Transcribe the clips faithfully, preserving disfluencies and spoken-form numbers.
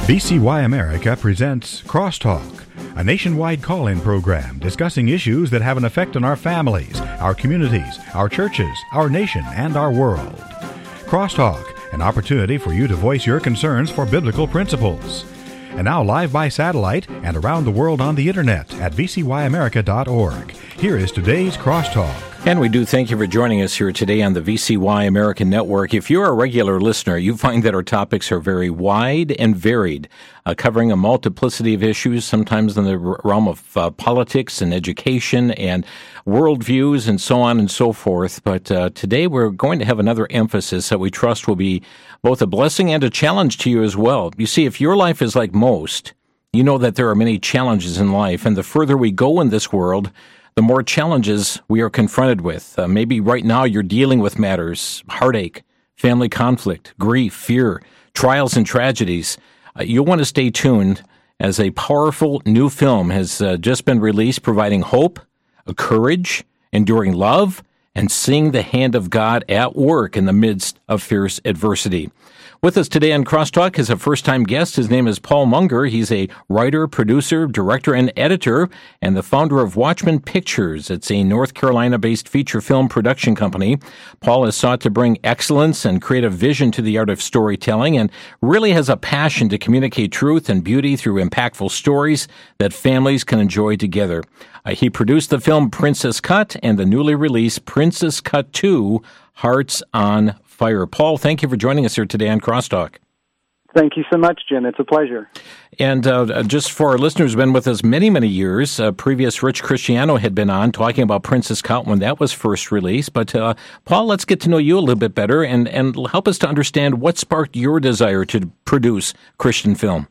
V C Y America presents Crosstalk, a nationwide call-in program discussing issues that have an effect on our families, our communities, our churches, our nation, and our world. Crosstalk, an opportunity for you to voice your concerns for biblical principles. And now live by satellite and around the world on the internet at v c y america dot org. Here is today's Crosstalk. And we do thank you for joining us here today on the V C Y American Network. If you're a regular listener, you find that our topics are very wide and varied, uh, covering a multiplicity of issues, sometimes in the realm of uh, politics and education and worldviews and so on and so forth. But uh, today we're going to have another emphasis that we trust will be both a blessing and a challenge to you as well. You see, if your life is like most, you know that there are many challenges in life, and the further we go in this world, the more challenges we are confronted with. Uh, maybe right now you're dealing with matters, heartache, family conflict, grief, fear, trials and tragedies. Uh, you'll want to stay tuned as a powerful new film has uh, just been released, providing hope, a courage, enduring love, and seeing the hand of God at work in the midst of fierce adversity. With us today on Crosstalk is a first-time guest. His name is Paul Munger. He's a writer, producer, director, and editor, and the founder of Watchman Pictures. It's a North Carolina-based feature film production company. Paul has sought to bring excellence and creative vision to the art of storytelling and really has a passion to communicate truth and beauty through impactful stories that families can enjoy together. Uh, he produced the film Princess Cut and the newly released Princess Cut two, Hearts on Fire. Paul, thank you for joining us here today on Crosstalk. Thank you so much, Jim. It's a pleasure. And uh, just for our listeners who've been with us many, many years, uh, previous Rich Cristiano had been on talking about Princess Cut when that was first released. But uh, Paul, let's get to know you a little bit better and, and help us to understand what sparked your desire to produce Christian film.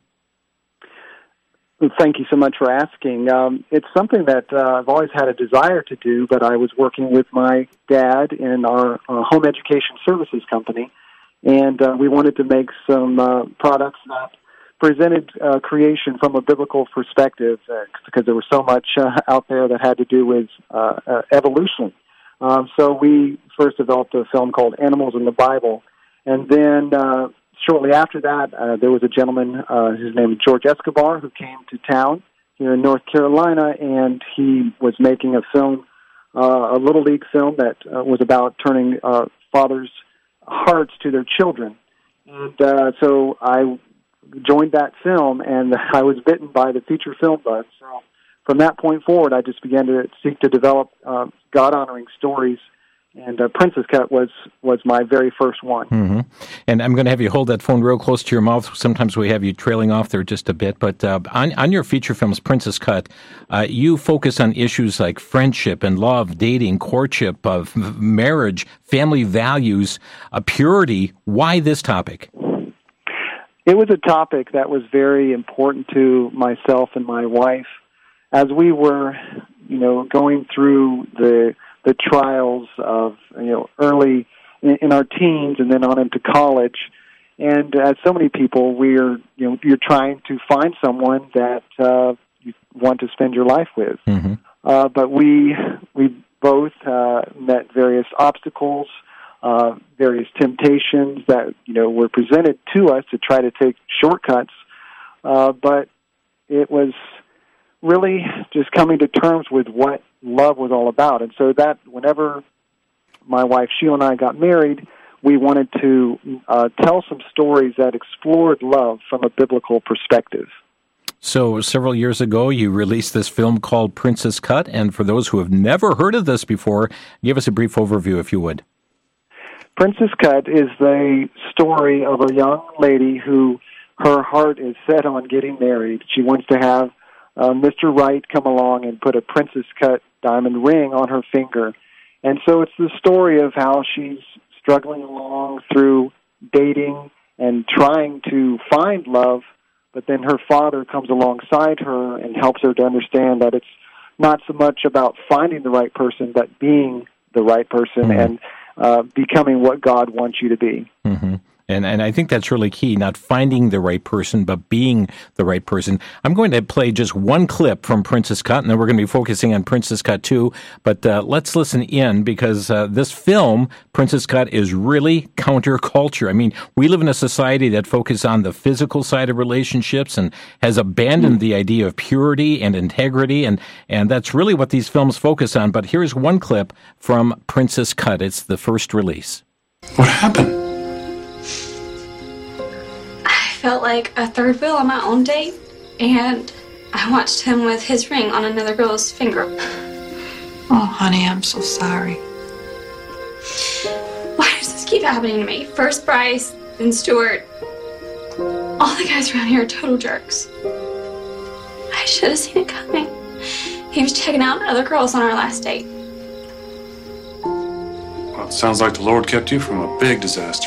Thank you so much for asking. Um, it's something that uh, I've always had a desire to do, but I was working with my dad in our uh, home education services company, and uh, we wanted to make some uh, products that presented uh, creation from a biblical perspective, uh, because there was so much uh, out there that had to do with uh, uh, evolution. Um, so we first developed a film called Animals in the Bible, and then uh, shortly after that, uh, there was a gentleman, uh, his name is George Escobar, who came to town here in North Carolina, and he was making a film, uh, a Little League film that uh, was about turning uh, fathers' hearts to their children. And uh, so I joined that film, and I was bitten by the feature film bug. So from that point forward, I just began to seek to develop uh, God-honoring stories. And uh, Princess Cut was, was my very first one. Mm-hmm. And I'm going to have you hold that phone real close to your mouth. Sometimes we have you trailing off there just a bit. But uh, on, on your feature films, Princess Cut, uh, you focus on issues like friendship and love, dating, courtship, uh, marriage, family values, uh, purity. Why this topic? It was a topic that was very important to myself and my wife as we were, you know, going through the the trials of, you know, early in, in our teens and then on into college. And as so many people, we're, you know, you're trying to find someone that uh, you want to spend your life with. Mm-hmm. Uh, but we we both uh, met various obstacles, uh, various temptations that, you know, were presented to us to try to take shortcuts. Uh, but it was really just coming to terms with what love was all about. And so that whenever my wife Sheila and I got married, we wanted to uh, tell some stories that explored love from a biblical perspective. So several years ago, you released this film called Princess Cut, and for those who have never heard of this before, give us a brief overview, if you would. Princess Cut is the story of a young lady who her heart is set on getting married. She wants to have uh, Mister Right come along and put a Princess Cut diamond ring on her finger. And so it's the story of how she's struggling along through dating and trying to find love, but then her father comes alongside her and helps her to understand that it's not so much about finding the right person, but being the right person mm-hmm. and uh, becoming what God wants you to be. Mm-hmm. And and I think that's really key, not finding the right person, but being the right person. I'm going to play just one clip from Princess Cut, and then we're going to be focusing on Princess Cut two. But uh, let's listen in, because uh, this film, Princess Cut, is really counterculture. I mean, we live in a society that focuses on the physical side of relationships and has abandoned the idea of purity and integrity, and, and that's really what these films focus on. But here's one clip from Princess Cut. It's the first release. What happened? I felt like a third wheel on my own date, and I watched him with his ring on another girl's finger. Oh, honey, I'm so sorry. Why does this keep happening to me? First Bryce, then Stuart. All the guys around here are total jerks. I should have seen it coming. He was checking out other girls on our last date. Well, it sounds like the Lord kept you from a big disaster.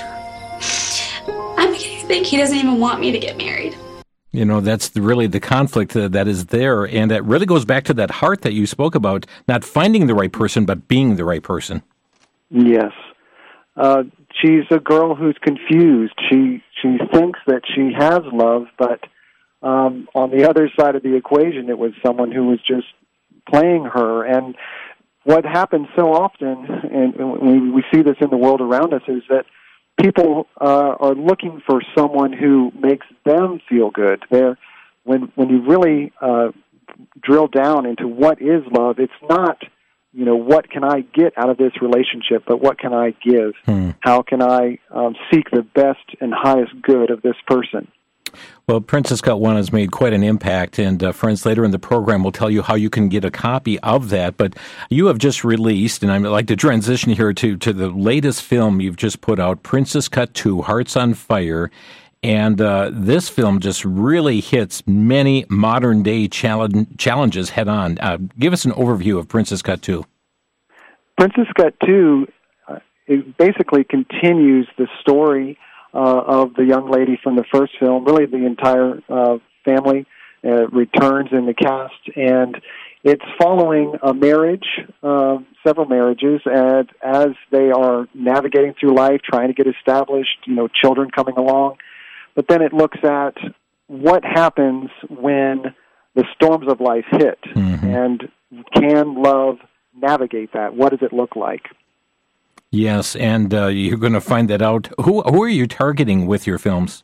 I'm beginning to think he doesn't even want me to get married. You know, that's the, really the conflict uh, that is there, and it really goes back to that heart that you spoke about, not finding the right person, but being the right person. Yes. Uh, she's a girl who's confused. She she thinks that she has love, but um, on the other side of the equation, it was someone who was just playing her. And what happens so often, and we, we see this in the world around us, is that people uh, are looking for someone who makes them feel good. They're, when when you really uh, drill down into what is love, it's not, you know, what can I get out of this relationship, but what can I give? Hmm. How can I um, seek the best and highest good of this person? Well, Princess Cut one has made quite an impact, and uh, friends, later in the program will tell you how you can get a copy of that. But you have just released, and I'd like to transition here to, to the latest film you've just put out, Princess Cut two, Hearts on Fire. And uh, this film just really hits many modern-day challenge, challenges head-on. Uh, give us an overview of Princess Cut two. Princess Cut two uh, it basically continues the story Uh, of the young lady from the first film. Really, the entire uh, family uh, returns in the cast, and it's following a marriage, uh, several marriages, and as they are navigating through life, trying to get established, you know, children coming along. But then it looks at what happens when the storms of life hit, mm-hmm. and can love navigate that? What does it look like? Yes, and uh, you're going to find that out. Who who are you targeting with your films?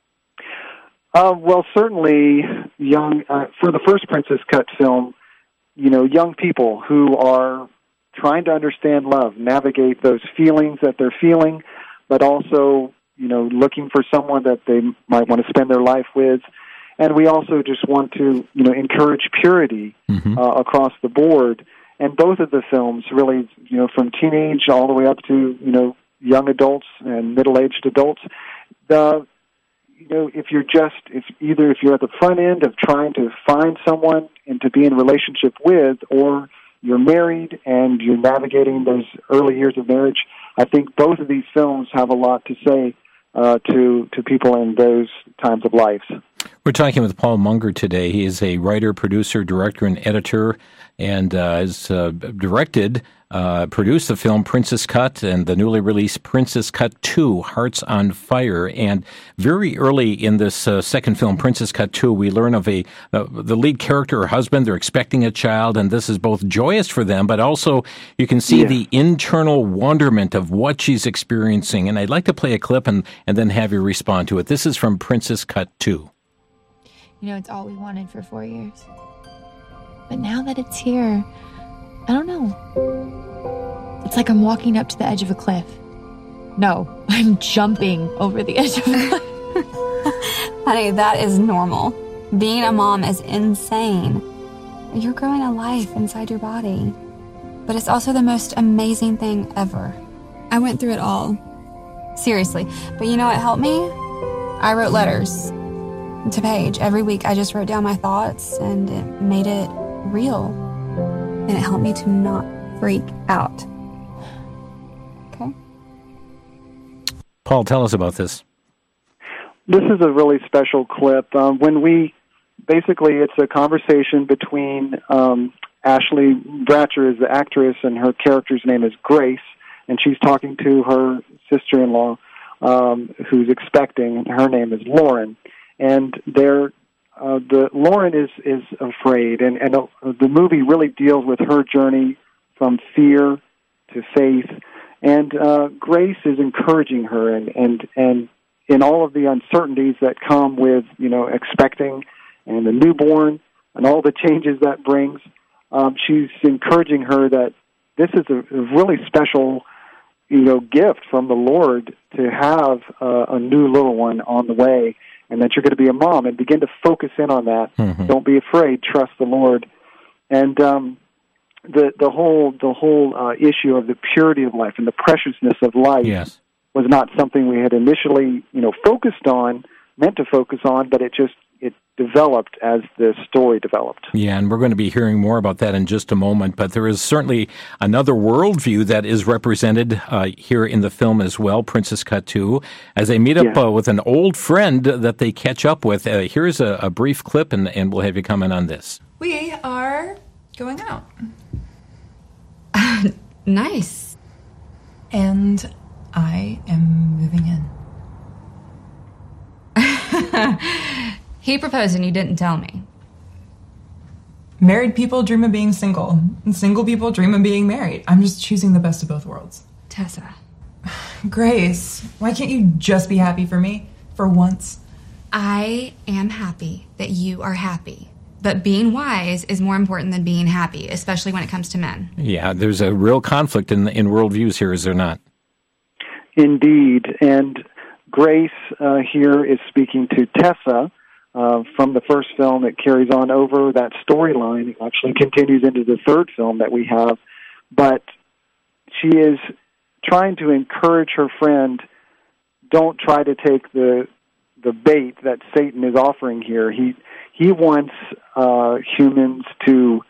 Uh, well, certainly young. Uh, for the first Princess Cut film, you know, young people who are trying to understand love, navigate those feelings that they're feeling, but also, you know, looking for someone that they might want to spend their life with. And we also just want to, you know, encourage purity mm-hmm. uh, across the board. And both of the films really, you know, from teenage all the way up to, you know, young adults and middle-aged adults, the, you know, if you're just, if either if you're at the front end of trying to find someone and to be in a relationship with, or you're married and you're navigating those early years of marriage, I think both of these films have a lot to say uh, to to people in those times of life. We're talking with Paul Munger today. He is a writer, producer, director, and editor, and uh, has uh, directed, uh, produced the film Princess Cut and the newly released Princess Cut two, Hearts on Fire. And very early in this uh, second film, Princess Cut two, we learn of a uh, the lead character, her husband. They're expecting a child, and this is both joyous for them, but also you can see yeah. the internal wonderment of what she's experiencing. And I'd like to play a clip and, and then have you respond to it. This is from Princess Cut two. You know, it's all we wanted for four years. But now that it's here, I don't know. It's like I'm walking up to the edge of a cliff. No, I'm jumping over the edge of a cliff. Honey, that is normal. Being a mom is insane. You're growing a life inside your body. But it's also the most amazing thing ever. I went through it all. Seriously. But you know what helped me? I wrote letters to Paige. Every week I just wrote down my thoughts, and it made it real. And it helped me to not freak out. Okay? Paul, tell us about this. This is a really special clip. Um, when we, basically it's a conversation between um, Ashley Bratcher is the actress, and her character's name is Grace, and she's talking to her sister-in-law, um, who's expecting, and her name is Lauren. And they're, uh, the Lauren is, is afraid, and, and uh, the movie really deals with her journey from fear to faith. And uh, Grace is encouraging her, and, and, and in all of the uncertainties that come with, you know, expecting and the newborn and all the changes that brings, um, she's encouraging her that this is a, a really special, you know, gift from the Lord to have uh, a new little one on the way, and that you're going to be a mom, and begin to focus in on that. Mm-hmm. Don't be afraid. Trust the Lord. And um, the the whole the whole uh, issue of the purity of life and the preciousness of life yes. was not something we had initially, you know, focused on, meant to focus on, but it just it developed as the story developed. Yeah, and we're going to be hearing more about that in just a moment, but there is certainly another worldview that is represented uh, here in the film as well, Princess Cut two, as they meet up yeah. uh, with an old friend that they catch up with. Uh, here's a, a brief clip, and, and we'll have you comment on this. We are going out. Nice. And I am moving in. He proposed and you didn't tell me. Married people dream of being single, and single people dream of being married. I'm just choosing the best of both worlds. Tessa. Grace, why can't you just be happy for me? For once. I am happy that you are happy. But being wise is more important than being happy, especially when it comes to men. Yeah, there's a real conflict in in worldviews here, is there not? Indeed. And Grace uh, here is speaking to Tessa uh, from the first film. It carries on over that storyline. It actually continues into the third film that we have. But she is trying to encourage her friend, don't try to take the the bait that Satan is offering here. He he wants uh, humans to,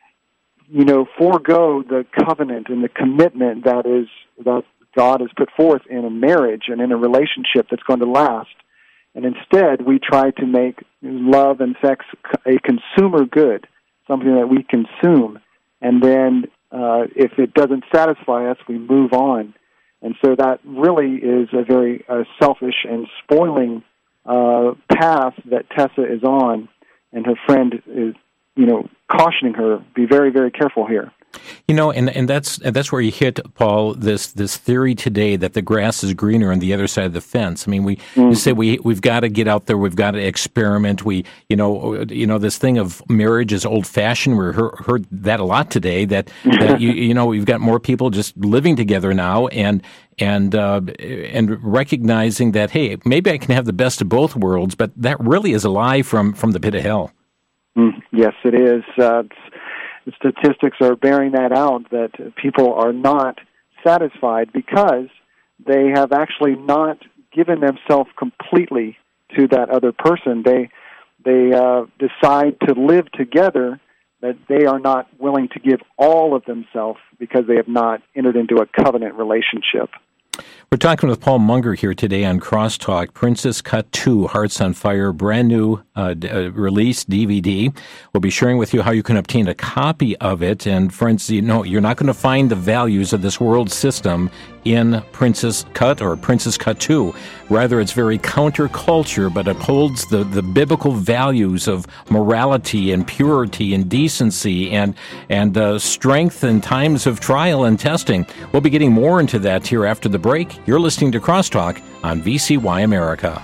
you know, forego the covenant and the commitment that is that God has put forth in a marriage and in a relationship that's going to last. And instead, we try to make love and sex a consumer good, something that we consume. And then uh, if it doesn't satisfy us, we move on. And so that really is a very uh, selfish and spoiling uh, path that Tessa is on. And her friend is, you know, cautioning her, be very, very careful here. You know, and, and that's and that's where you hit, Paul, this this theory today that the grass is greener on the other side of the fence. I mean, we mm-hmm. say we we've got to get out there, we've got to experiment. We, you know, you know, this thing of marriage is old fashioned. We heard, heard that a lot today. That, that you you know, we've got more people just living together now, and and uh, and recognizing that, hey, maybe I can have the best of both worlds, but that really is a lie from from the pit of hell. Mm, yes, it is. Uh, it's, The statistics are bearing that out, that people are not satisfied because they have actually not given themselves completely to that other person. They they uh, decide to live together, but they are not willing to give all of themselves because they have not entered into a covenant relationship. We're talking with Paul Munger here today on Crosstalk. Princess Cut two, Hearts on Fire, brand new uh, d- uh, release D V D. We'll be sharing with you how you can obtain a copy of it. And friends, you know, you're not going to find the values of this world system in Princess Cut or Princess Cut two. Rather, it's very counterculture, but upholds the, the biblical values of morality and purity and decency and and uh, strength in times of trial and testing. We'll be getting more into that here after the break. You're listening to Crosstalk on V C Y America.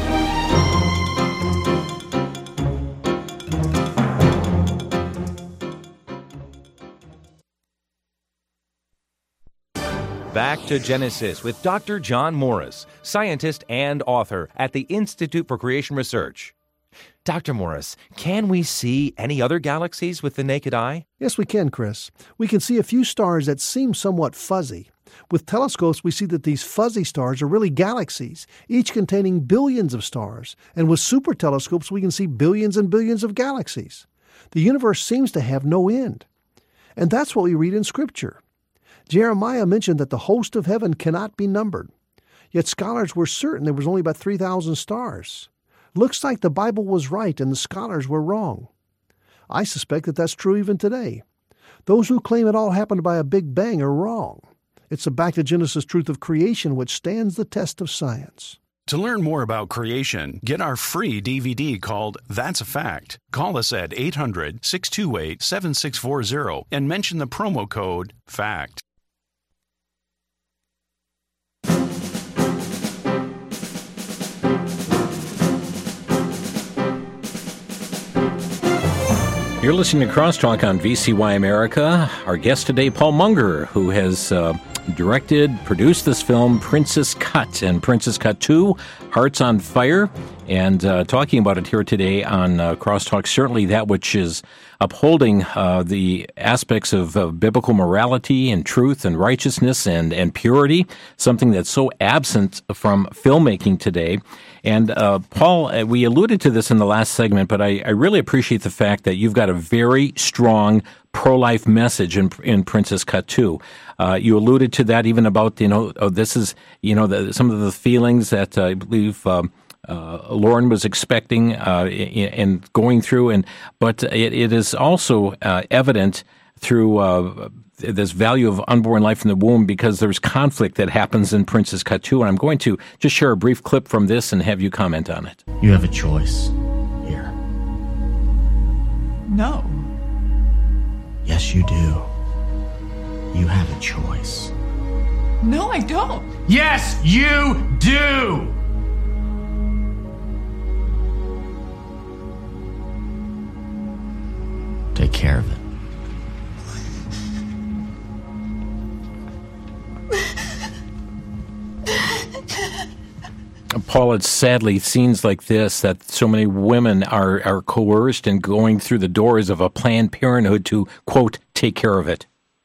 Back to Genesis with Doctor John Morris, scientist and author at the Institute for Creation Research. Doctor Morris, can we see any other galaxies with the naked eye? Yes, we can, Chris. We can see a few stars that seem somewhat fuzzy. With telescopes, we see that these fuzzy stars are really galaxies, each containing billions of stars. And with super telescopes, we can see billions and billions of galaxies. The universe seems to have no end. And that's what we read in Scripture. Jeremiah mentioned that the host of heaven cannot be numbered. Yet scholars were certain there was only about three thousand stars. Looks like the Bible was right and the scholars were wrong. I suspect that that's true even today. Those who claim it all happened by a big bang are wrong. It's a back to Genesis truth of creation which stands the test of science. To learn more about creation, get our free D V D called That's a Fact. Call us at eight hundred, six two eight, seven six four zero and mention the promo code FACT. You're listening to Crosstalk on V C Y America. Our guest today, Paul Munger, who has uh, directed, produced this film, Princess Cut, and Princess Cut two, Hearts on Fire, and uh, talking about it here today on uh, Crosstalk, certainly that which is upholding uh, the aspects of uh, biblical morality and truth and righteousness and, and purity, something that's so absent from filmmaking today. And uh, Paul, uh, we alluded to this in the last segment, but I, I really appreciate the fact that you've got a very strong pro-life message in, in Princess Cut two. Uh, you alluded to that even about, you know, oh, this is, you know, the, some of the feelings that uh, I believe um, uh, Lauren was expecting uh, and going through, and but it, it is also uh, evident through uh, this value of unborn life in the womb, because there's conflict that happens in Princess Cut two, and I'm going to just share a brief clip from this and have you comment on it. You have a choice here. No. Yes, you do. You have a choice. No, I don't. Yes, you do! Take care of it. Paul, it sadly scenes like this that so many women are, are coerced and going through the doors of a Planned Parenthood to, quote, take care of it.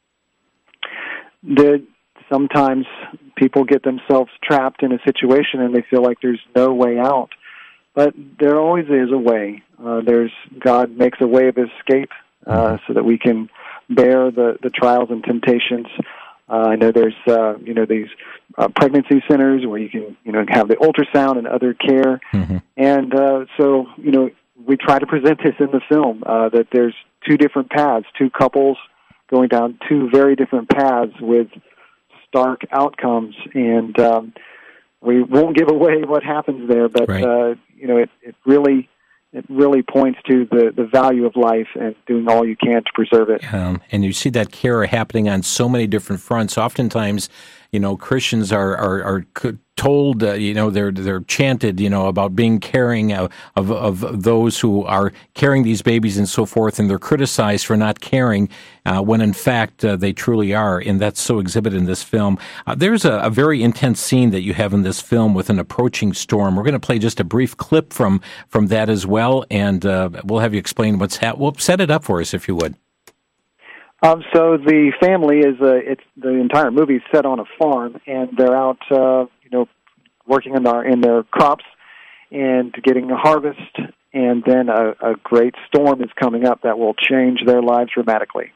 That sometimes people get themselves trapped in a situation and they feel like there's no way out. But there always is a way. Uh, there's God makes a way of escape uh, so that we can bear the, the trials and temptations. Uh, I know there's, uh, you know, these uh, pregnancy centers where you can, you know, have the ultrasound and other care. Mm-hmm. And uh, so, you know, we try to present this in the film, uh, that there's two different paths, two couples going down two very different paths with stark outcomes. And um, we won't give away what happens there, but, right. uh, you know, it, it really... It really points to the, the value of life and doing all you can to preserve it. Um, and you see that care happening on so many different fronts. Oftentimes, you know, Christians are are, are told, uh, you know, they're they're chanted, you know, about being caring of, of of those who are carrying these babies and so forth, and they're criticized for not caring uh, when in fact uh, they truly are, and that's so exhibited in this film. Uh, there's a, a very intense scene that you have in this film with an approaching storm. We're going to play just a brief clip from from that as well, and uh, we'll have you explain what's happening. Well, set it up for us if you would. Um, so the family is a, it's the entire movie is set on a farm, and they're out, uh, you know, working in their in their crops and getting a harvest, and then a, a great storm is coming up that will change their lives dramatically.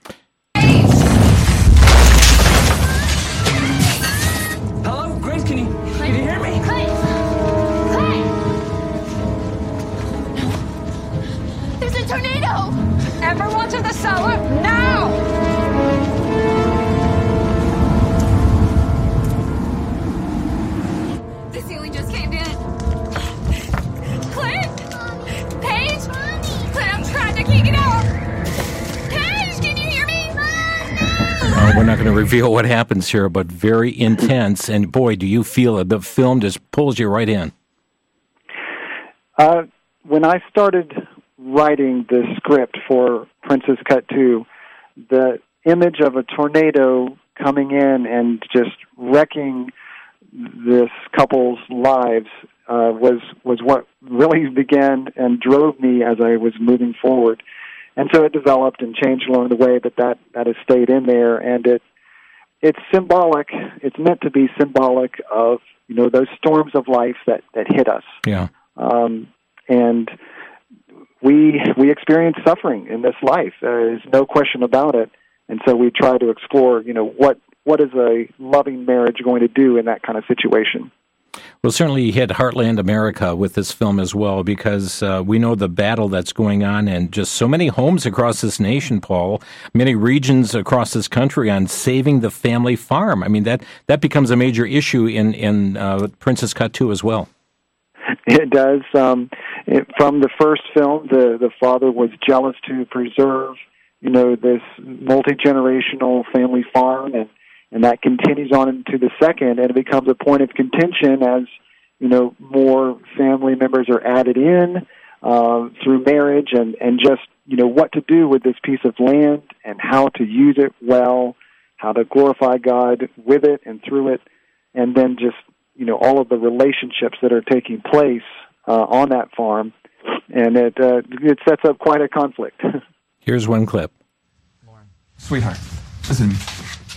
Hello, Grace, can you can you hear me? Clay! Clay! There's a tornado! Everyone to the cellar, now! The ceiling just caved in. Clint! Paige! Clint, I'm trying to kick it out! Paige, can you hear me? Uh, we're not going to reveal what happens here, but very intense. And boy, do you feel it. The film just pulls you right in. Uh, when I started writing the script for Princess Cut two, the image of a tornado coming in and just wrecking this couple's lives uh, was was what really began and drove me as I was moving forward. And so it developed and changed along the way, but that, that has stayed in there, and it it's symbolic. It's meant to be symbolic of, you know, those storms of life that, that hit us. Yeah. Um, and we we experience suffering in this life. There's no question about it. And so we try to explore, you know, what what is a loving marriage going to do in that kind of situation. Well, certainly you hit Heartland America with this film as well, because uh, we know the battle that's going on in just so many homes across this nation, Paul, many regions across this country on saving the family farm. I mean, that, that becomes a major issue in, in uh, Princess Cut two as well. It does. Um, it, from the first film, the, the father was jealous to preserve, you know, this multi-generational family farm, and And that continues on into the second, and it becomes a point of contention as, you know, more family members are added in uh, through marriage, and, and just, you know, what to do with this piece of land and how to use it well, how to glorify God with it and through it, and then just, you know, all of the relationships that are taking place uh, on that farm, and it uh, it sets up quite a conflict. Here's one clip. Sweetheart, listen to me.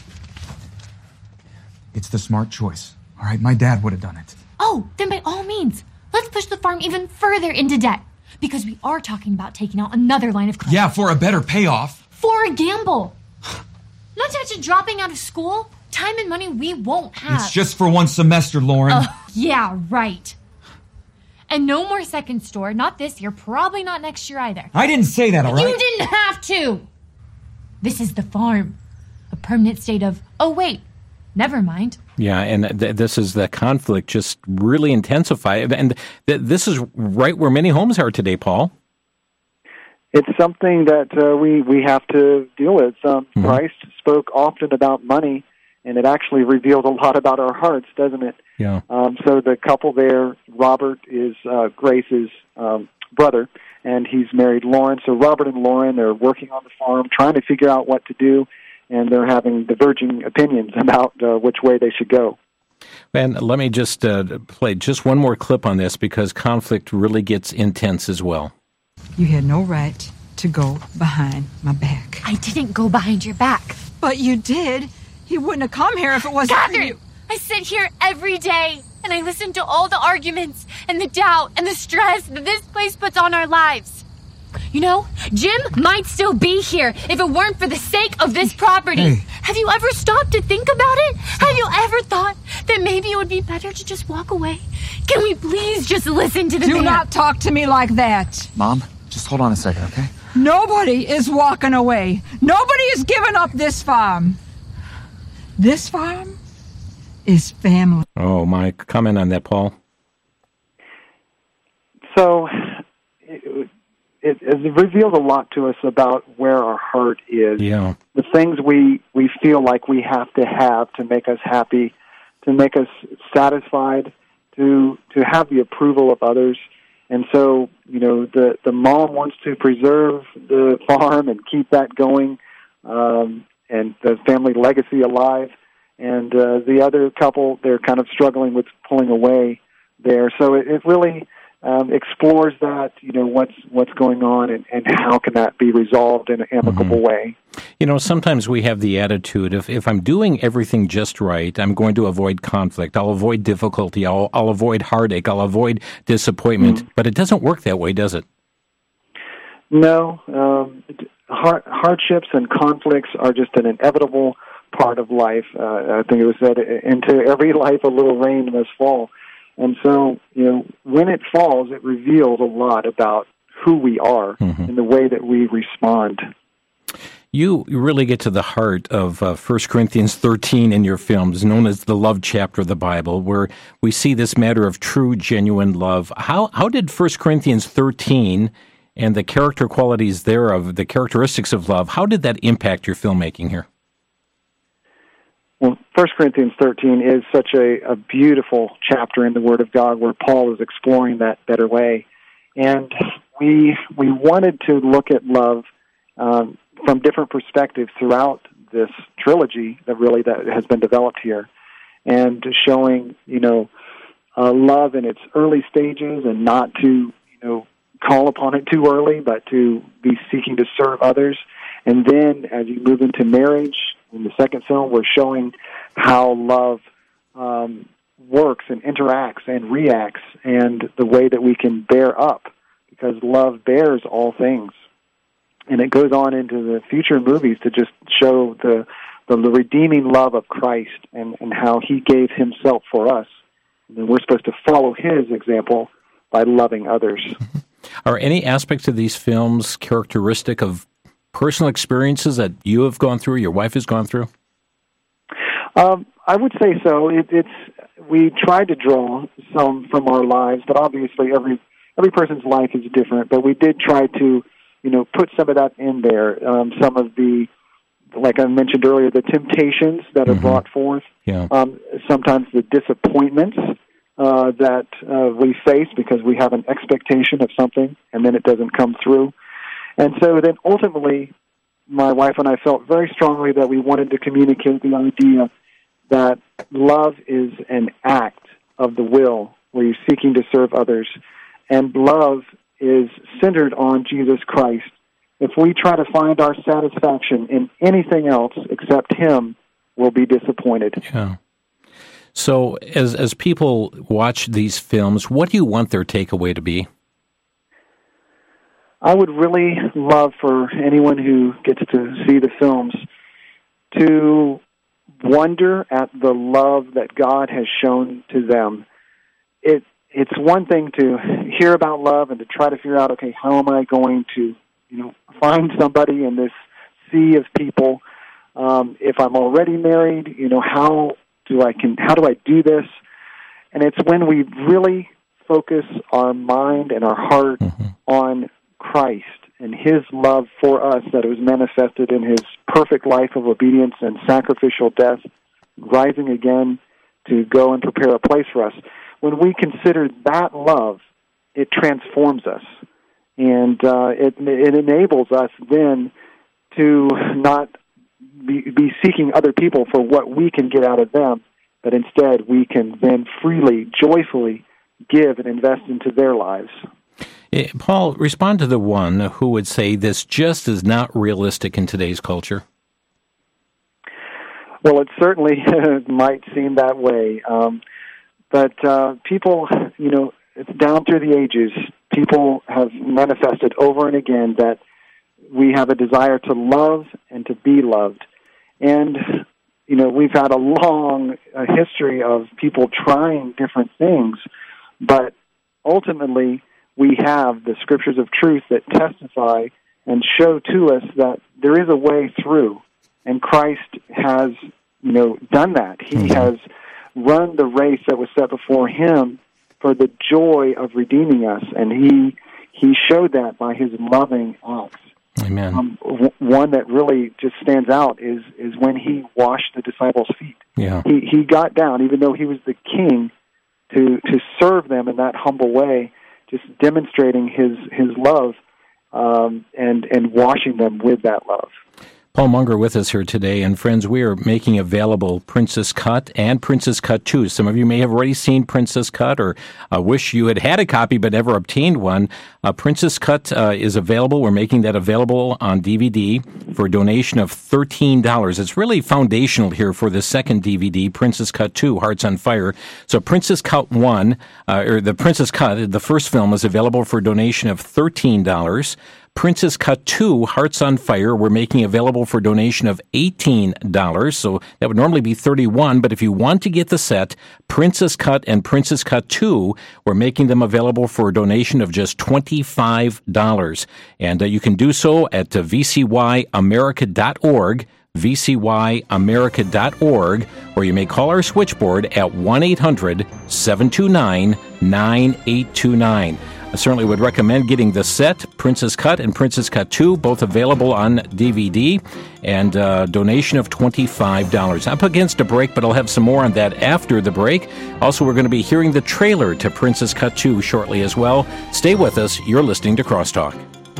It's the smart choice. All right, my dad would have done it. Oh, then by all means, let's push the farm even further into debt. Because we are talking about taking out another line of credit. Yeah, for a better payoff. For a gamble. Not to mention dropping out of school, time and money we won't have. It's just for one semester, Lauren. Uh, yeah, right. And no more second store, not this year, probably not next year either. I didn't say that, all right? You didn't have to. This is the farm. A permanent state of, oh wait, never mind. Yeah, and th- this is the conflict just really intensified. And th- this is right where many homes are today, Paul. It's something that uh, we, we have to deal with. Um, mm-hmm. Christ spoke often about money, and it actually reveals a lot about our hearts, doesn't it? Yeah. Um, so the couple there, Robert is uh, Grace's um, brother, and he's married Lauren. So Robert and Lauren are working on the farm, trying to figure out what to do, and they're having diverging opinions about uh, which way they should go. And let me just uh, play just one more clip on this, because conflict really gets intense as well. You had no right to go behind my back. I didn't go behind your back. But you did. He wouldn't have come here if it wasn't Catherine, for you. I sit here every day, and I listen to all the arguments and the doubt and the stress that this place puts on our lives. You know, Jim might still be here if it weren't for the sake of this property. Hey. Have you ever stopped to think about it? Have you ever thought that maybe it would be better to just walk away? Can we please just listen to the Do man? not talk to me like that. Mom, just hold on a second, okay? Nobody is walking away. Nobody is giving up this farm. This farm is family. Oh, my comment on that, Paul. So it, it, it reveals a lot to us about where our heart is. Yeah. The things we, we feel like we have to have to make us happy, to make us satisfied, to to have the approval of others. And so, you know, the, the mom wants to preserve the farm and keep that going, um, and the family legacy alive. And uh, the other couple, they're kind of struggling with pulling away there. So it, it really um, explores that, you know, what's what's going on and, and how can that be resolved in an amicable mm-hmm. way. You know, sometimes we have the attitude, if, if I'm doing everything just right, I'm going to avoid conflict, I'll avoid difficulty, I'll, I'll avoid heartache, I'll avoid disappointment. Mm-hmm. But it doesn't work that way, does it? No. Um, hard, hardships and conflicts are just an inevitable part of life. Uh, I think it was said, into every life a little rain must fall. And so, you know, when it falls, it reveals a lot about who we are mm-hmm. and the way that we respond. You really get to the heart of uh, First Corinthians thirteen in your films, known as the love chapter of the Bible, where we see this matter of true, genuine love. How how did First Corinthians thirteen and the character qualities thereof, the characteristics of love, how did that impact your filmmaking here? Well, First Corinthians thirteen is such a, a beautiful chapter in the Word of God where Paul is exploring that better way. And we we wanted to look at love um, from different perspectives throughout this trilogy that really that has been developed here, and showing, you know, uh, love in its early stages and not to, you know, call upon it too early, but to be seeking to serve others. And then as you move into marriage, in the second film, we're showing how love um, works and interacts and reacts, and the way that we can bear up, because love bears all things. And it goes on into the future movies to just show the the redeeming love of Christ and, and how he gave himself for us. And we're supposed to follow his example by loving others. Are any aspects of these films characteristic of personal experiences that you have gone through, your wife has gone through? Um, I would say so. It, it's we tried to draw some from our lives, but obviously every every person's life is different. But we did try to, you know, put some of that in there. Um, some of the, like I mentioned earlier, the temptations that are mm-hmm. brought forth. Yeah. Um, sometimes the disappointments uh, that uh, we face because we have an expectation of something and then it doesn't come through. And so then ultimately, my wife and I felt very strongly that we wanted to communicate the idea that love is an act of the will where you're seeking to serve others, and love is centered on Jesus Christ. If we try to find our satisfaction in anything else except him, we'll be disappointed. Yeah. So as as people watch these films, what do you want their takeaway to be? I would really love for anyone who gets to see the films to wonder at the love that God has shown to them. It it's one thing to hear about love and to try to figure out, okay, how am I going to, you know, find somebody in this sea of people? Um, if I'm already married, you know, how do I can how do I do this? And it's when we really focus our mind and our heart mm-hmm. on Christ and his love for us, that it was manifested in his perfect life of obedience and sacrificial death, rising again to go and prepare a place for us. When we consider that love, it transforms us, and uh, it, it enables us then to not be, be seeking other people for what we can get out of them, but instead we can then freely, joyfully give and invest into their lives. Paul, respond to the one who would say this just is not realistic in today's culture. Well, it certainly might seem that way. Um, but uh, people, you know, it's down through the ages, people have manifested over and again that we have a desire to love and to be loved. And, you know, we've had a long uh, history of people trying different things, but ultimately we have the scriptures of truth that testify and show to us that there is a way through, and Christ has, you know, done that. He mm-hmm. has run the race that was set before him for the joy of redeeming us, and he he showed that by his loving acts. Amen. Um, w- one that really just stands out is is when he washed the disciples' feet. Yeah. He he got down, even though he was the king, to to serve them in that humble way, just demonstrating his his love um, and and washing them with that love. Paul Munger with us here today, and friends, we are making available Princess Cut and Princess Cut two. Some of you may have already seen Princess Cut or uh, wish you had had a copy but never obtained one. Uh, Princess Cut uh, is available. We're making that available on D V D for a donation of thirteen dollars. It's really foundational here for the second D V D, Princess Cut two, Hearts on Fire. So Princess Cut one, uh, or the Princess Cut, the first film, is available for a donation of thirteen dollars. Princess Cut two, Hearts on Fire, we're making available for donation of eighteen dollars, so that would normally be thirty-one dollars, but if you want to get the set, Princess Cut and Princess Cut two, we're making them available for a donation of just twenty-five dollars. And uh, you can do so at uh, v c y america dot org, v c y america dot org, or you may call our switchboard at one eight hundred seven two nine nine eight two nine. I certainly would recommend getting the set, Princess Cut and Princess Cut two, both available on D V D, and a donation of twenty-five dollars. Up against a break, but I'll have some more on that after the break. Also, we're going to be hearing the trailer to Princess Cut two shortly as well. Stay with us. You're listening to Crosstalk.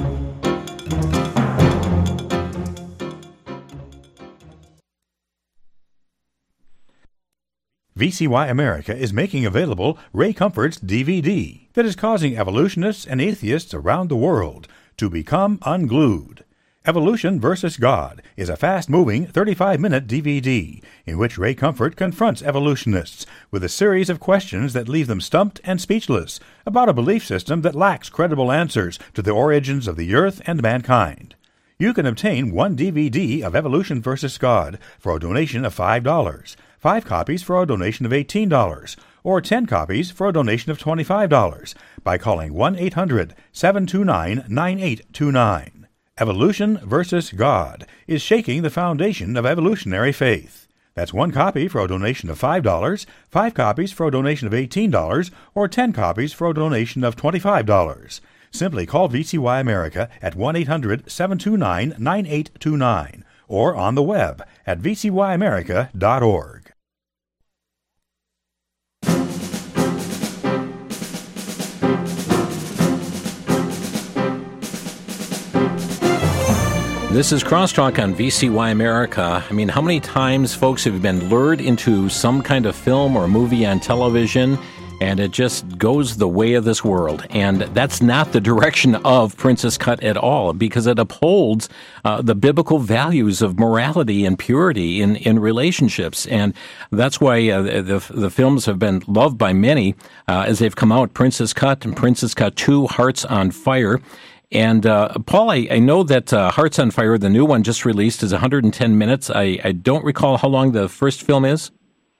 V C Y America is making available Ray Comfort's D V D that is causing evolutionists and atheists around the world to become unglued. Evolution versus God is a fast-moving thirty-five minute D V D in which Ray Comfort confronts evolutionists with a series of questions that leave them stumped and speechless about a belief system that lacks credible answers to the origins of the earth and mankind. You can obtain one D V D of Evolution versus God for a donation of five dollars, five copies for a donation of eighteen dollars, or ten copies for a donation of twenty-five dollars by calling one eight hundred seven two nine nine eight two nine. Evolution versus God is shaking the foundation of evolutionary faith. That's one copy for a donation of five dollars, five copies for a donation of eighteen dollars, or ten copies for a donation of twenty-five dollars. Simply call V C Y America at one eight hundred seven two nine nine eight two nine or on the web at v c y america dot org. This is Crosstalk on V C Y America. I mean, how many times, folks, have been lured into some kind of film or movie on television, and it just goes the way of this world? And that's not the direction of Princess Cut at all, because it upholds uh, the biblical values of morality and purity in, in relationships. And that's why uh, the, the films have been loved by many uh, as they've come out, Princess Cut and Princess Cut two, Hearts on Fire. And, uh, Paul, I, I know that uh, Hearts on Fire, the new one just released, is one hundred ten minutes. I, I don't recall how long the first film is.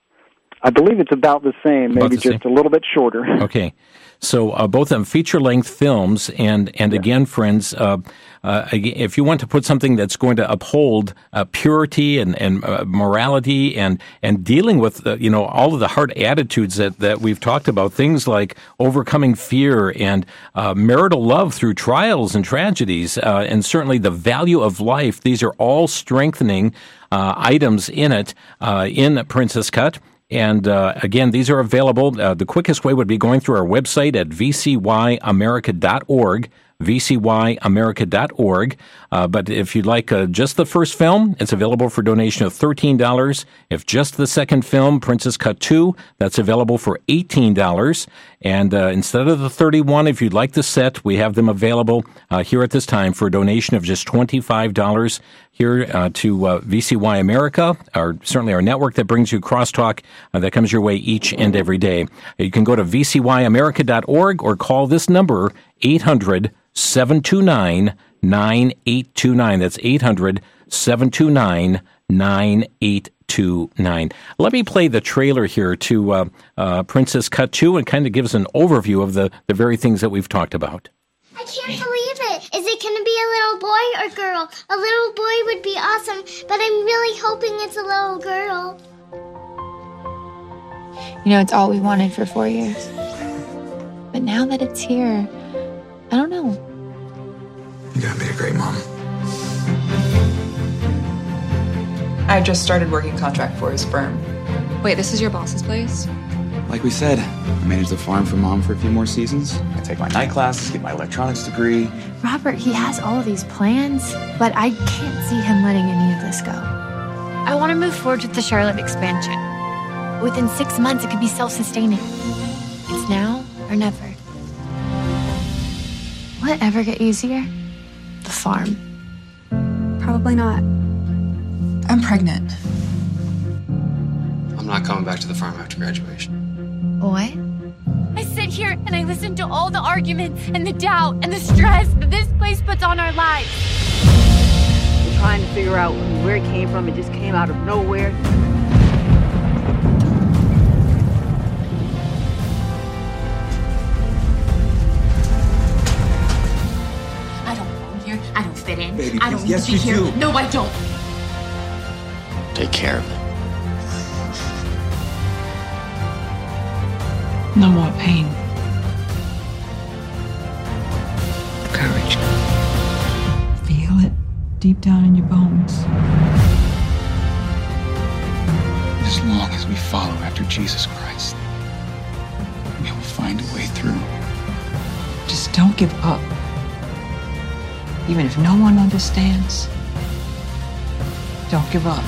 I believe it's about the same, maybe the just same. a little bit shorter. Okay. So uh, both of them feature-length films, and, and again, friends, uh, uh, if you want to put something that's going to uphold uh, purity and, and uh, morality and, and dealing with, uh, you know, all of the hard attitudes that, that we've talked about, things like overcoming fear and uh, marital love through trials and tragedies, uh, and certainly the value of life, these are all strengthening uh, items in it, uh, in Princess Cut. And uh, again, these are available. Uh, the quickest way would be going through our website at v c y america dot org, v c y america dot org. Uh, but if you'd like uh, just the first film, it's available for donation of thirteen dollars. If just the second film, Princess Cut two, that's available for eighteen dollars. And uh, instead of the thirty-one, if you'd like the set, we have them available uh, here at this time for a donation of just twenty-five dollars here uh, to uh, V C Y America, our certainly our network that brings you Crosstalk uh, that comes your way each and every day. You can go to v c y america dot org or call this number, eight hundred seven two nine nine eight two nine. That's eight hundred seven two nine nine eight two nine. Let me play the trailer here to uh, uh, Princess Cut two and kind of gives an overview of the, the very things that we've talked about. I can't believe it. Is it going to be a little boy or girl? A little boy would be awesome, but I'm really hoping it's a little girl. You know, it's all we wanted for four years. But now that it's here, I don't know. You're gonna be a great mom. I just started working contract for his firm. Wait, this is your boss's place? Like we said, I manage the farm for Mom for a few more seasons. I take my night classes, get my electronics degree. Robert, he has all of these plans, but I can't see him letting any of this go. I want to move forward with the Charlotte expansion. Within six months, it could be self-sustaining. It's now or never. Will it ever get easier? The farm. Probably not. I'm pregnant. I'm not coming back to the farm after graduation. What? I sit here and I listen to all the arguments and the doubt and the stress that this place puts on our lives. We're trying to figure out where it came from. It just came out of nowhere. I don't belong here. I don't fit in. Baby, I don't please. need Yes, to be you here. do. No, I don't. Take care of it. No more pain. Courage. Feel it deep down in your bones. As long as we follow after Jesus Christ, we will find a way through. Just don't give up. Even if no one understands, don't give up.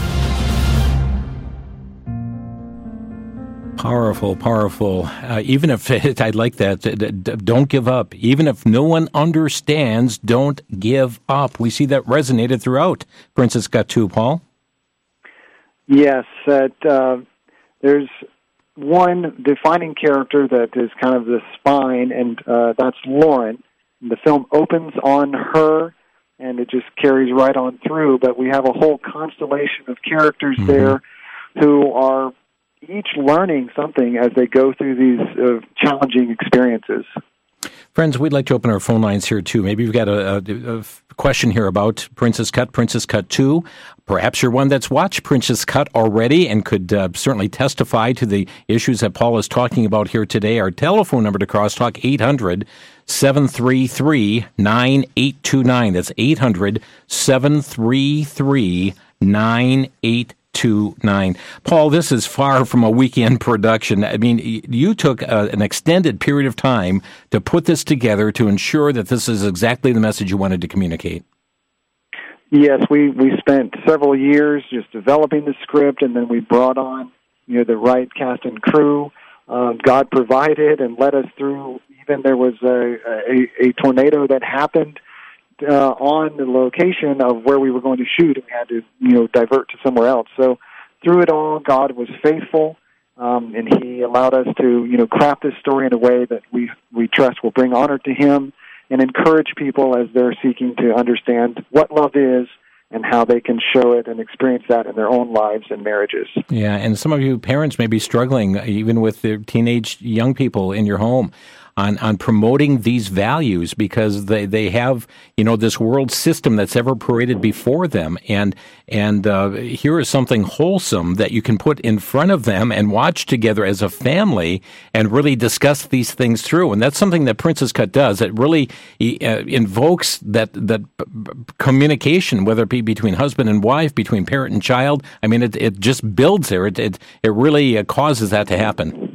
Powerful, powerful. Uh, even if it, I like that, d- d- don't give up. Even if no one understands, don't give up. We see that resonated throughout Princess Cut two, Paul. Yes, that uh, there's one defining character that is kind of the spine, and uh, that's Lauren. The film opens on her, and it just carries right on through, but we have a whole constellation of characters mm-hmm. there who are each learning something as they go through these uh, challenging experiences. Friends, we'd like to open our phone lines here, too. Maybe you've got a, a, a question here about Princess Cut, Princess Cut two. Perhaps you're one that's watched Princess Cut already and could uh, certainly testify to the issues that Paul is talking about here today. Our telephone number to Crosstalk, eight hundred, seven three three, nine eight two nine. That's eight hundred, seven three three, nine eight two nine. Two nine. Paul, this is far from a weekend production. I mean, you took a, an extended period of time to put this together to ensure that this is exactly the message you wanted to communicate. Yes, we, we spent several years just developing the script, and then we brought on, you know, the right cast and crew. Uh, God provided and led us through. Even there was a, a, a tornado that happened Uh, on the location of where we were going to shoot, and we had to, you know, divert to somewhere else. So through it all, God was faithful, um, and He allowed us to, you know, craft this story in a way that we we trust will bring honor to Him and encourage people as they're seeking to understand what love is and how they can show it and experience that in their own lives and marriages. Yeah, and some of you parents may be struggling, even with the teenage young people in your home, on, on promoting these values because they, they have, you know, this world system that's ever paraded before them. And and uh, here is something wholesome that you can put in front of them and watch together as a family and really discuss these things through. And that's something that Princess Cut does. It really uh, invokes that, that communication, whether it be between husband and wife, between parent and child. I mean, it, it just builds there. It, it, it really uh, causes that to happen.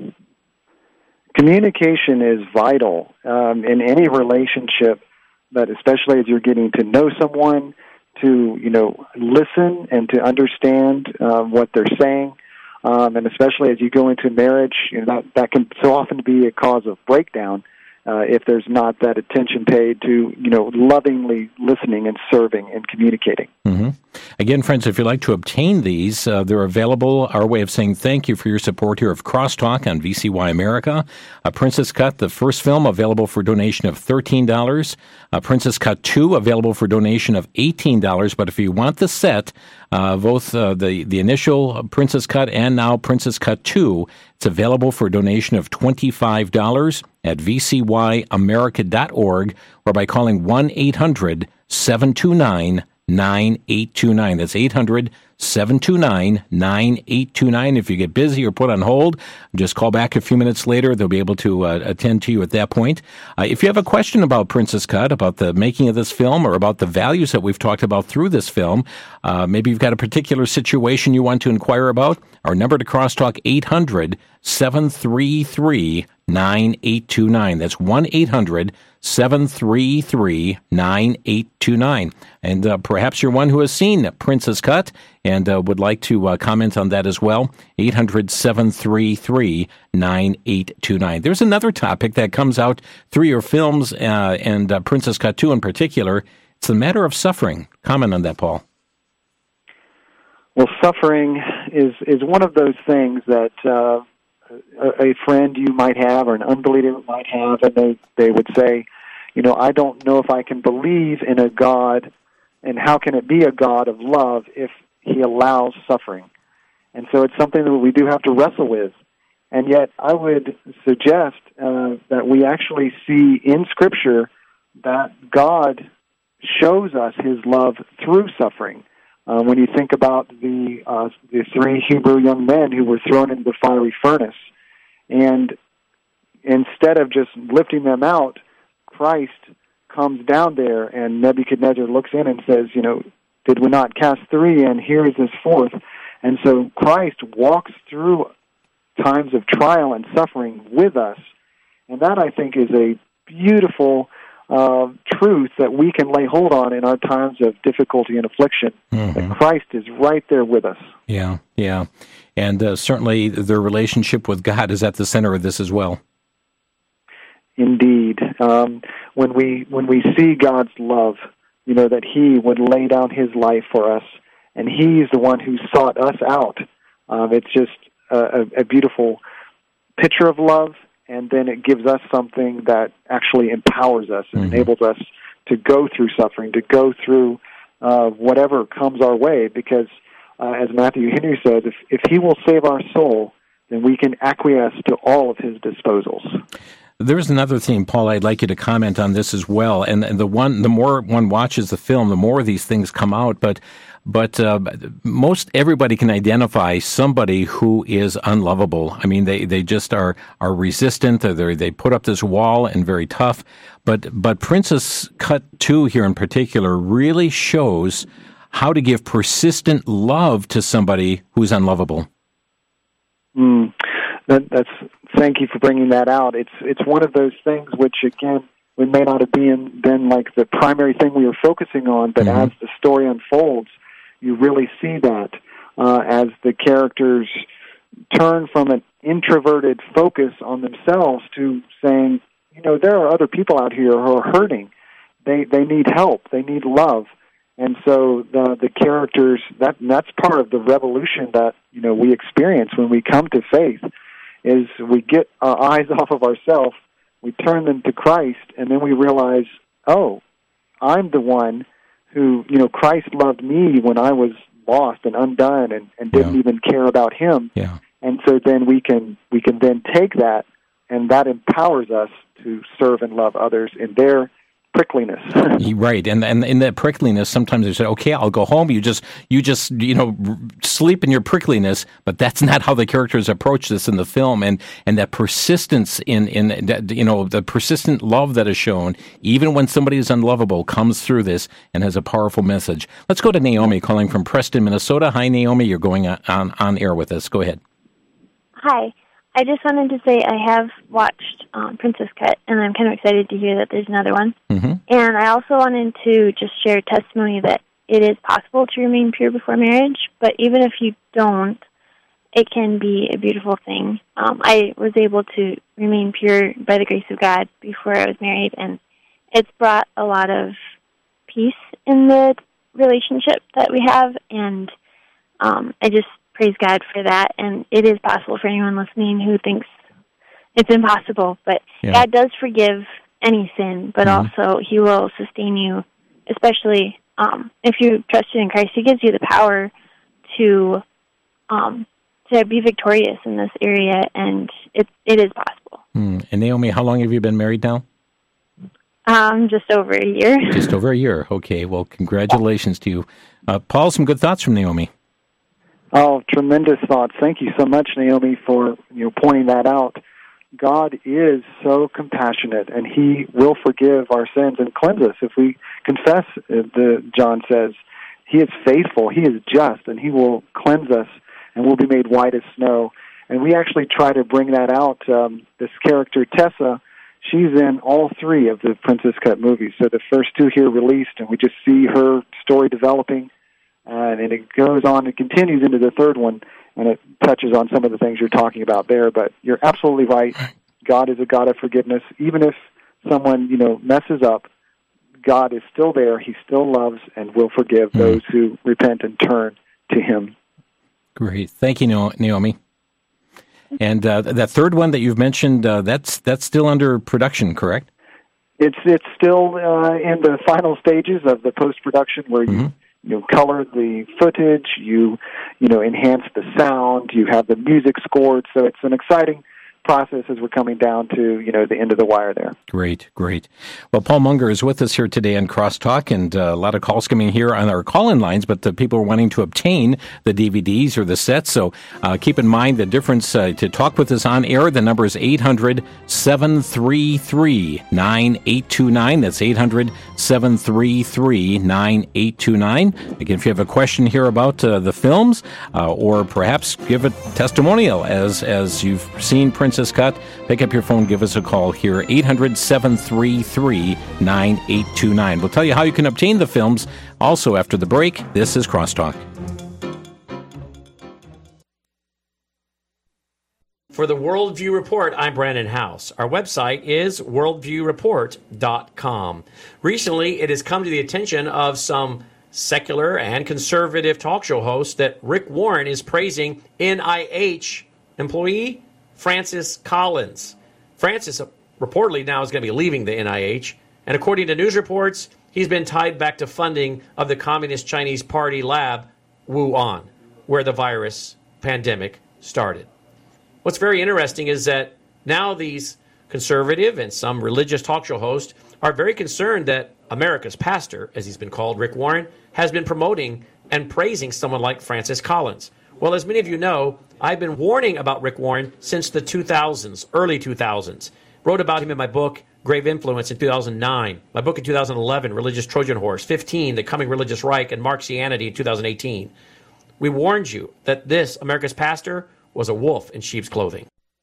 Communication is vital um, in any relationship, but especially as you're getting to know someone, to, you know, listen and to understand um, what they're saying, um, and especially as you go into marriage, you know, that, that can so often be a cause of breakdown uh, if there's not that attention paid to, you know, lovingly listening and serving and communicating. Mm-hmm. Again, friends, if you'd like to obtain these, uh, they're available. Our way of saying thank you for your support here of Crosstalk on V C Y America. Uh, Princess Cut, the first film, available for donation of thirteen dollars. Uh, Princess Cut two, available for donation of eighteen dollars. But if you want the set, uh, both uh, the, the initial Princess Cut and now Princess Cut two, it's available for a donation of twenty-five dollars at v c y america dot org or by calling one eight hundred seven two nine nine eight two nine. That's eight hundred seven two nine nine eight two nine. If you get busy or put on hold, just call back a few minutes later. They'll be able to uh, attend to you at that point. Uh, if you have a question about Princess Cut, about the making of this film, or about the values that we've talked about through this film, uh, maybe you've got a particular situation you want to inquire about, our number to Crosstalk, eight hundred seven three three nine eight two nine. That's one eight hundred seven three three nine eight two nine. And uh, perhaps you're one who has seen Princess Cut and uh, would like to uh, comment on that as well. eight hundred seven three three nine eight two nine. There's another topic that comes out through your films uh, and uh, Princess Cut two in particular. It's the matter of suffering. Comment on that, Paul. Well, suffering is, is one of those things that uh, a, a friend you might have or an unbeliever might have, and they, they would say, you know, I don't know if I can believe in a God, and how can it be a God of love if He allows suffering? And so it's something that we do have to wrestle with. And yet I would suggest uh, that we actually see in Scripture that God shows us His love through suffering. Uh, when you think about the uh, the three Hebrew young men who were thrown into the fiery furnace, and instead of just lifting them out, Christ comes down there, and Nebuchadnezzar looks in and says, you know, did we not cast three, and here is this fourth? And so Christ walks through times of trial and suffering with us, and that, I think, is a beautiful uh, truth that we can lay hold on in our times of difficulty and affliction, mm-hmm. that Christ is right there with us. Yeah, yeah. And uh, certainly their relationship with God is at the center of this as well. Indeed. Um, when we when we see God's love, you know, that He would lay down His life for us, and He's the one who sought us out. Um, it's just a, a beautiful picture of love, and then it gives us something that actually empowers us and mm-hmm. enables us to go through suffering, to go through uh, whatever comes our way, because uh, as Matthew Henry says, if, if He will save our soul, then we can acquiesce to all of his disposals. There's another theme, Paul, I'd like you to comment on this as well. And, and the one, the more one watches the film, the more these things come out. But, but uh, most everybody can identify somebody who is unlovable. I mean, they, they just are are resistant. They they put up this wall and very tough. But but Princess Cut two here in particular really shows how to give persistent love to somebody who's unlovable. Mm, that, that's. Thank you for bringing that out. It's it's one of those things which, again, we may not have been, been like the primary thing we were focusing on, but mm-hmm. as the story unfolds, you really see that uh, as the characters turn from an introverted focus on themselves to saying, you know, there are other people out here who are hurting. They they need help. They need love. And so the the characters, that that's part of the revolution that, you know, we experience when we come to faith. Is we get our eyes off of ourselves, we turn them to Christ, and then we realize, oh, I'm the one who, you know, Christ loved me when I was lost and undone and, and didn't yeah. even care about him. Yeah. And so then we can we can then take that, and that empowers us to serve and love others in their prickliness. Right, and and in that prickliness, sometimes they say, "Okay, I'll go home." You just you just you know sleep in your prickliness, but that's not how the characters approach this in the film. And and that persistence in in you know the persistent love that is shown, even when somebody is unlovable, comes through this and has a powerful message. Let's go to Naomi calling from Preston, Minnesota. Hi, Naomi. You're going on on, on air with us. Go ahead. Hi. I just wanted to say I have watched um, Princess Cut, and I'm kind of excited to hear that there's another one. Mm-hmm. And I also wanted to just share testimony that it is possible to remain pure before marriage, but even if you don't, it can be a beautiful thing. Um, I was able to remain pure by the grace of God before I was married, and it's brought a lot of peace in the relationship that we have, and um, I just praise God for that, and it is possible for anyone listening who thinks it's impossible, but yeah. God does forgive any sin, but mm-hmm. also He will sustain you, especially um, if you trust in Christ. He gives you the power to um, to be victorious in this area, and it it is possible. Mm. And Naomi, how long have you been married now? Um, just over a year. Just over a year. Okay, well, congratulations to you. Uh, Paul, some good thoughts from Naomi. Oh, tremendous thoughts. Thank you so much, Naomi, for you know pointing that out. God is so compassionate, and He will forgive our sins and cleanse us if we confess, the John says. He is faithful, He is just, and He will cleanse us, and we'll be made white as snow. And we actually try to bring that out. Um, this character, Tessa, she's in all three of the Princess Cut movies. So the first two here released, and we just see her story developing. Uh, and it goes on and continues into the third one, and it touches on some of the things you're talking about there. But you're absolutely right. God is a God of forgiveness. Even if someone, you know, messes up, God is still there. He still loves and will forgive mm. those who repent and turn to Him. Great. Thank you, Naomi. And uh, that third one that you've mentioned, uh, that's that's still under production, correct? It's it's still uh, in the final stages of the post-production where you... Mm-hmm. You know, color the footage, you, you know, enhance the sound, you have the music scored, so it's an exciting process as we're coming down to, you know, the end of the wire there. Great, great. Well, Paul Munger is with us here today on Crosstalk, and uh, a lot of calls coming here on our call-in lines, but the people are wanting to obtain the D V Ds or the sets, so uh, keep in mind the difference. Uh, to talk with us on air, the number is eight hundred, seven three three, nine eight two nine. That's eight hundred, seven three three, nine eight two nine. Again, if you have a question here about uh, the films, uh, or perhaps give a testimonial as, as you've seen Princess Cut, pick up your phone, give us a call here, eight hundred, seven three three, nine eight two nine. We'll tell you how you can obtain the films also after the break. This is Crosstalk. For the Worldview Report, I'm Brandon House. Our website is worldview report dot com. Recently, it has come to the attention of some secular and conservative talk show hosts that Rick Warren is praising N I H employee Francis Collins. Francis reportedly now is going to be leaving the N I H, and according to news reports, he's been tied back to funding of the Communist Chinese Party lab Wuhan, where the virus pandemic started. what's very interesting is that now these conservative and some religious talk show hosts are very concerned that America's pastor, as he's been called, Rick Warren, has been promoting and praising someone like Francis Collins. Well, as many of you know, I've been warning about Rick Warren since the two thousands, early two thousands. Wrote about him in my book, Grave Influence, in two thousand nine. My book in two thousand eleven, Religious Trojan Horse. fifteen, The Coming Religious Reich, and Marxianity in two thousand eighteen. We warned you that this, America's pastor, was a wolf in sheep's clothing.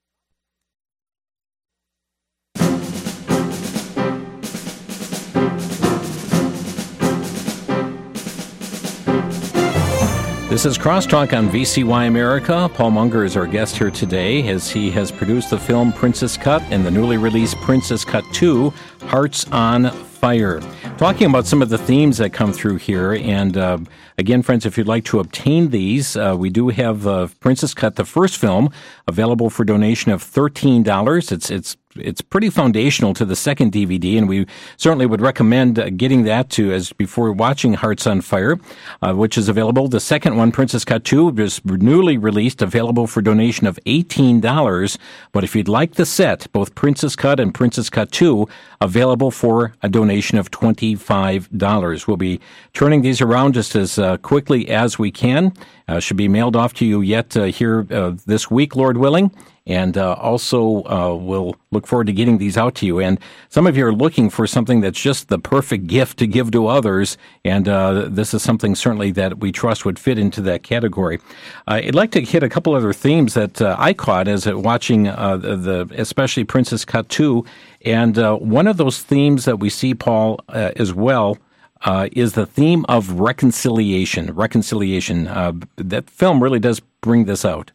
This is Crosstalk on V C Y America. Paul Munger is our guest here today as he has produced the film Princess Cut and the newly released Princess Cut two, Hearts on Fire. Talking about some of the themes that come through here. And uh, again, friends, if you'd like to obtain these, uh, we do have uh, Princess Cut, the first film, available for donation of thirteen dollars. It's it's It's pretty foundational to the second D V D, and we certainly would recommend uh, getting that to as before watching Hearts on Fire, uh, which is available. The second one, Princess Cut two, is newly released, available for donation of eighteen dollars. But if you'd like the set, both Princess Cut and Princess Cut two, available for a donation of twenty-five dollars. We'll be turning these around just as uh, quickly as we can. Uh, should be mailed off to you yet uh, here uh, this week, Lord willing. And uh, also, uh, we'll look forward to getting these out to you. And some of you are looking for something that's just the perfect gift to give to others. And uh, this is something certainly that we trust would fit into that category. Uh, I'd like to hit a couple other themes that uh, I caught as uh, watching uh, the, the, especially Princess Cut two. And uh, one of those themes that we see, Paul, uh, as well, uh, is the theme of reconciliation. Reconciliation. Uh, that film really does bring this out.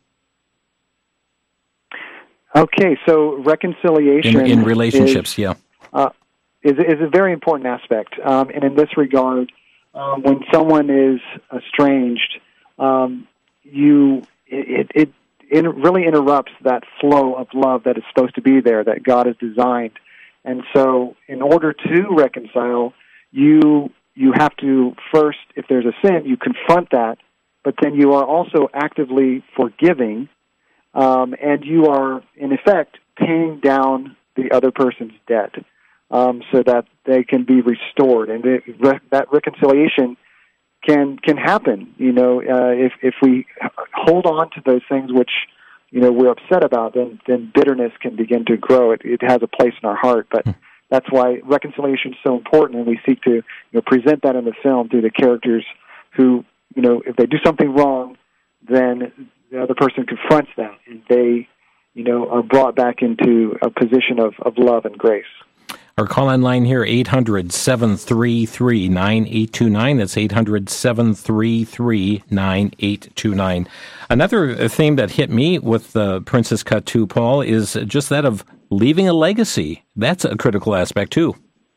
Okay, so reconciliation in, in relationships, is, yeah, uh, is is a very important aspect. Um, and in this regard, um, when someone is estranged, um, you it, it it really interrupts that flow of love that is supposed to be there, that God has designed. And so, in order to reconcile, you you have to first, if there's a sin, you confront that, but then you are also actively forgiving. Um, and you are, in effect, paying down the other person's debt um, so that they can be restored. And it, re- that reconciliation can can happen. You know, uh, if if we hold on to those things which you know we're upset about, then then bitterness can begin to grow. It, it has a place in our heart, but that's why reconciliation is so important, and we seek to you know present that in the film through the characters who you know if they do something wrong, then the other person confronts that, and they, you know, are brought back into a position of, of love and grace. Our call-in line here, eight hundred, seven three three, nine eight two nine. That's eight hundred, seven three three, nine eight two nine. Another theme that hit me with uh, Princess Cut two, Paul, is just that of leaving a legacy. That's a critical aspect, too.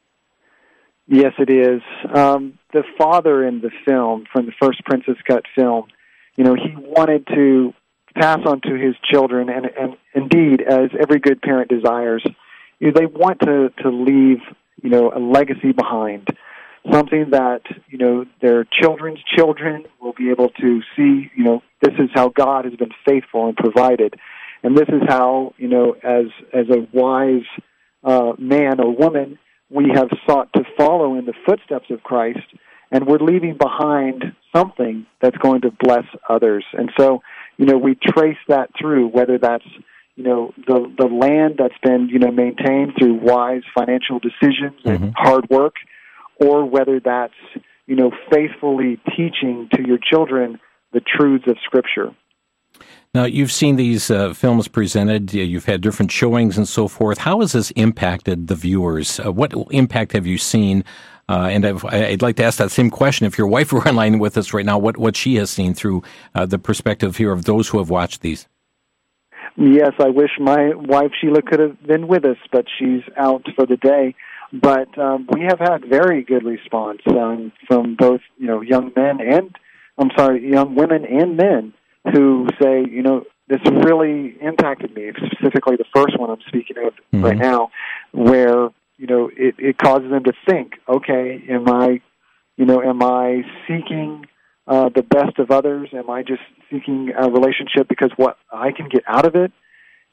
Yes, it is. Um, the father in the film, from the first Princess Cut film, you know, he wanted to pass on to his children, and, and indeed, as every good parent desires, you know, they want to, to leave, you know, a legacy behind, something that, you know, their children's children will be able to see, you know, this is how God has been faithful and provided, and this is how, you know, as as a wise uh, man or woman, we have sought to follow in the footsteps of Christ, and we're leaving behind something that's going to bless others. And so, you know, we trace that through, whether that's, you know, the the land that's been, you know, maintained through wise financial decisions mm-hmm. and hard work, or whether that's, you know, faithfully teaching to your children the truths of Scripture. Now, you've seen these uh, films presented, you've had different showings and so forth. How has this impacted the viewers? Uh, what impact have you seen? Uh, and I've, I'd like to ask that same question. If your wife were online with us right now, what, what she has seen through uh, the perspective here of those who have watched these? Yes, I wish my wife Sheila could have been with us, but she's out for the day. But um, we have had very good response um, from both, you know, young men and, I'm sorry, young women and men who say, you know, this really impacted me, specifically the first one I'm speaking of mm-hmm. right now, where, you know, it, it causes them to think, okay, am I, you know, am I seeking uh, the best of others? Am I just seeking a relationship because what I can get out of it?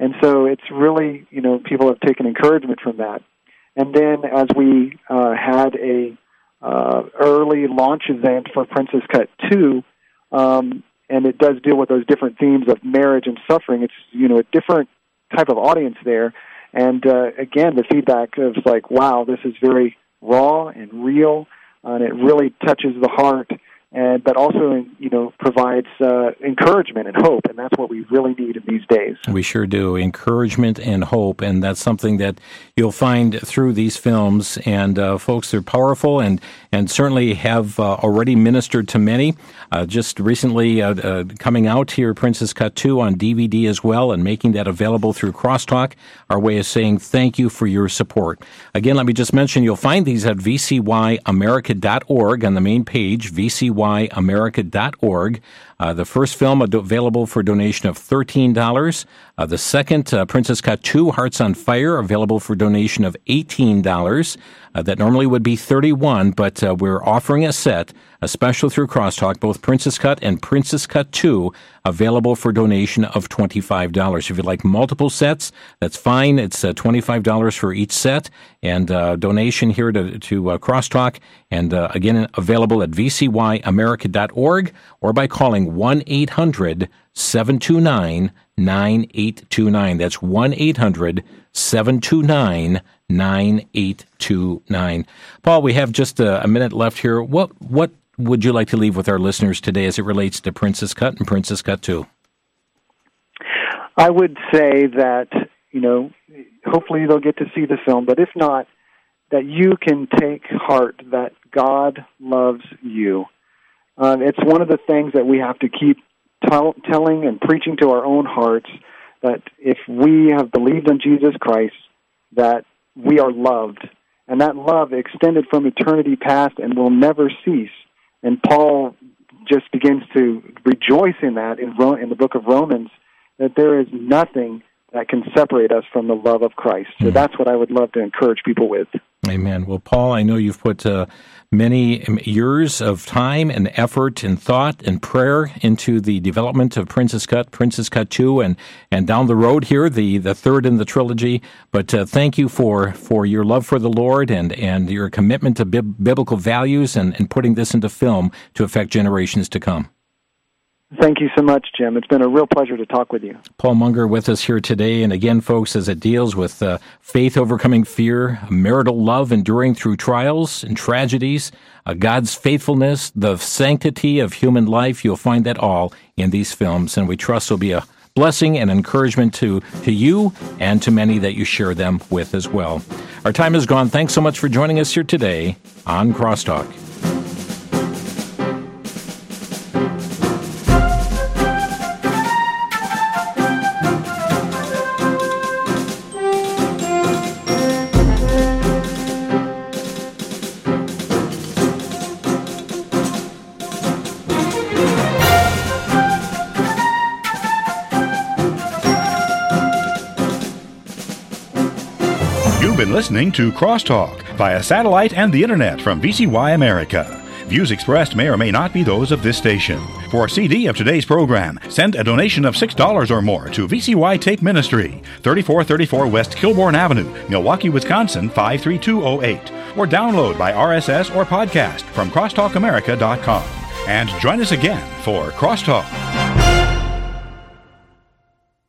And so it's really, you know, people have taken encouragement from that. And then as we uh, had a uh, early launch event for Princess Cut two, um, and it does deal with those different themes of marriage and suffering, it's, you know, a different type of audience there. And uh, again, the feedback is like, wow, this is very raw and real, uh, and it really touches the heart, and but also, you know, provides uh, encouragement and hope, and that's what we really need in these days. We sure do. Encouragement and hope, and that's something that you'll find through these films. And uh, folks, they're powerful and, and certainly have uh, already ministered to many. Uh, just recently uh, uh, coming out here, Princess Cut two on D V D as well, and making that available through Crosstalk, our way of saying thank you for your support. Again, let me just mention, you'll find these at v c y america dot org on the main page, v c y america dot org. Uh, the first film available for a donation of thirteen dollars. Uh, the second, uh, Princess Cut two, Hearts on Fire, available for a donation of eighteen dollars. Uh, that normally would be thirty-one dollars, but uh, we're offering a set, a special through Crosstalk, both Princess Cut and Princess Cut two, available for donation of twenty-five dollars. If you'd like multiple sets, that's fine. It's uh, twenty-five dollars for each set, and uh, donation here to, to uh, Crosstalk, and uh, again, available at v c y america dot org or by calling one eight hundred seven two nine nine eight two nine. That's one eight hundred seven two nine nine eight two nine. Paul, we have just a, a minute left here. What what would you like to leave with our listeners today as it relates to Princess Cut and Princess Cut two? I would say that, you know, hopefully they'll get to see the film, but if not, that you can take heart that God loves you. Um, it's one of the things that we have to keep tell, telling and preaching to our own hearts, that if we have believed in Jesus Christ, that we are loved, and that love extended from eternity past and will never cease. And Paul just begins to rejoice in that in, Ro- in the book of Romans, that there is nothing that can separate us from the love of Christ. So mm. that's what I would love to encourage people with. Amen. Well, Paul, I know you've put uh, many years of time and effort and thought and prayer into the development of Princess Cut, Princess Cut two, and, and down the road here, the, the third in the trilogy. But uh, thank you for, for your love for the Lord and, and your commitment to bib- biblical values and, and putting this into film to affect generations to come. Thank you so much, Jim. It's been a real pleasure to talk with you. Paul Munger with us here today. And again, folks, as it deals with uh, faith overcoming fear, marital love enduring through trials and tragedies, uh, God's faithfulness, the sanctity of human life, you'll find that all in these films. And we trust will be a blessing and encouragement to, to you and to many that you share them with as well. Our time is gone. Thanks so much for joining us here today on Crosstalk. Listening to Crosstalk via satellite and the internet from V C Y America. Views expressed may or may not be those of this station. For a C D of today's program, send a donation of six dollars or more to V C Y Take Ministry, thirty-four thirty-four West Kilbourne Avenue, Milwaukee, Wisconsin, five three two oh eight. Or download by R S S or podcast from crosstalk america dot com. And join us again for Crosstalk.